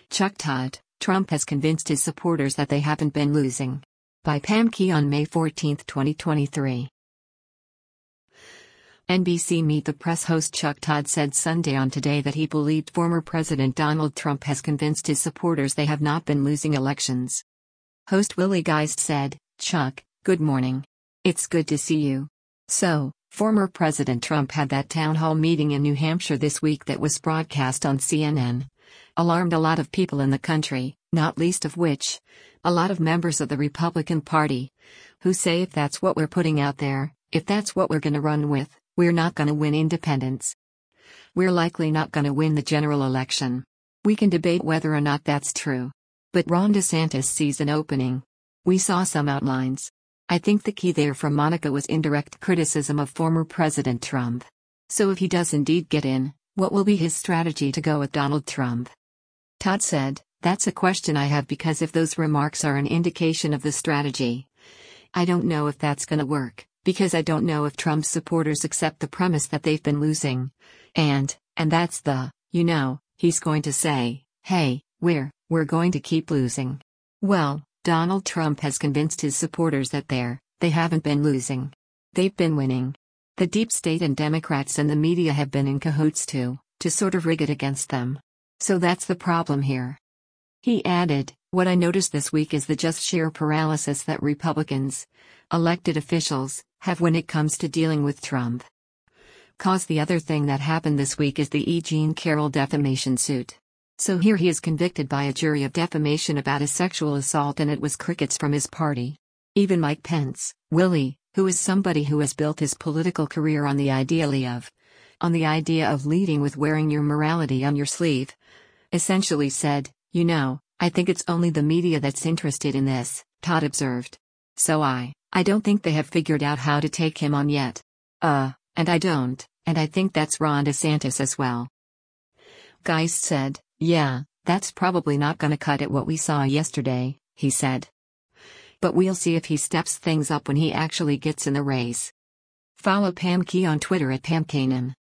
Chuck Todd, Trump has convinced his supporters that they haven't been losing. By Pam Key on May 14, 2023. NBC Meet the Press host Chuck Todd said Sunday on Today that he believed former President Donald Trump has convinced his supporters they have not been losing elections. Host Willie Geist said, "Chuck, good morning. It's good to see you." So, former President Trump had that town hall meeting in New Hampshire this week that was broadcast on CNN. Alarmed a lot of people in the country, not least of which, a lot of members of the Republican Party, who say if that's what we're putting out there, if that's what we're gonna run with, we're not gonna win independents. We're likely not gonna win the general election. We can debate whether or not that's true. But Ron DeSantis sees an opening. We saw some outlines. I think the key there from Monica was indirect criticism of former President Trump. So if he does indeed get in, what will be his strategy to go with Donald Trump? Todd said, "That's a question I have because if those remarks are an indication of the strategy, I don't know if that's gonna work, because I don't know if Trump's supporters accept the premise that they've been losing. And that's he's going to say, hey, we're going to keep losing." Well, Donald Trump has convinced his supporters that they haven't been losing. They've been winning. The deep state and Democrats and the media have been in cahoots to sort of rig it against them. So that's the problem here. He added, "What I noticed this week is the just sheer paralysis that Republicans, elected officials, have when it comes to dealing with Trump." Cause the other thing that happened this week is the E. Jean Carroll defamation suit. So here he is convicted by a jury of defamation about a sexual assault and it was crickets from his party. Even Mike Pence, Willie, who is somebody who has built his political career on the idea of leading with wearing your morality on your sleeve, essentially said, "I think it's only the media that's interested in this," Todd observed. "So I don't think they have figured out how to take him on yet. And I think that's Ron DeSantis as well." Geist said, "Yeah, that's probably not gonna cut it what we saw yesterday," he said. "But we'll see if he steps things up when he actually gets in the race." Follow Pam Key on Twitter at PamKanan.